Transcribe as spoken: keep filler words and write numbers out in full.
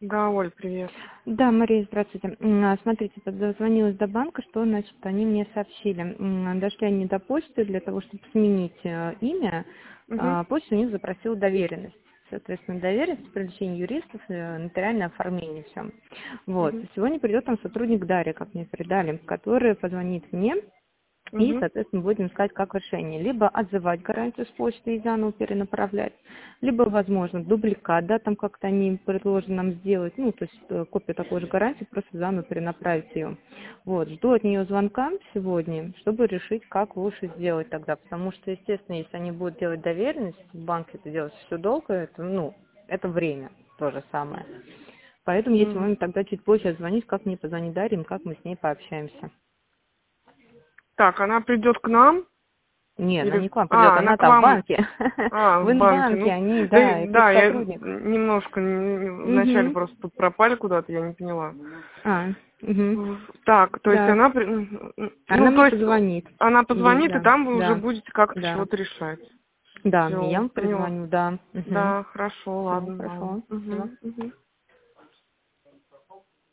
Да, Оль, привет. Да, Мария, здравствуйте. М, а, Смотрите, дозвонилась до банка, что, значит, они мне сообщили. М, Дошли они до почты для того, чтобы сменить э, имя. Угу, а, Почта у них запросила доверенность. Соответственно, доверенность, привлечение юристов, э, нотариальное оформление, все. Вот. угу, Сегодня придет там сотрудник Дарья, как мне передали, который позвонит мне. И, угу. соответственно, будем искать как решение. Либо отзывать гарантию с почты и заново перенаправлять, либо, возможно, дубликат, да, там как-то они предложат нам сделать, ну, то есть э, копию такой же гарантии, просто заново перенаправить ее. Вот, жду от нее звонка сегодня, чтобы решить, как лучше сделать тогда, потому что, естественно, если они будут делать доверенность, в банке это делать все долго, это, ну, это время то же самое. Поэтому, если М. вы тогда чуть позже звонить, как мне позвонить Дарье, как мы с ней пообщаемся. Так, она придет к нам? Не, она Или... не к вам придет, А, она к она-то в вам... банке. А, В в банке. инбанке Ну, они, да, да, их да, я сотрудник. немножко не- вначале Угу. просто тут пропали куда-то, я не поняла. А, угу. Так, то есть Да. она... при- Она Ну, мне то есть позвонит. она Ей, позвонит, и да, там вы уже да, будете как-то да. чего-то решать. Да, я Все, вам поняла. перезвоню, да. Угу. Да, хорошо, Все, ладно, ладно. хорошо. Спасибо. Угу, угу.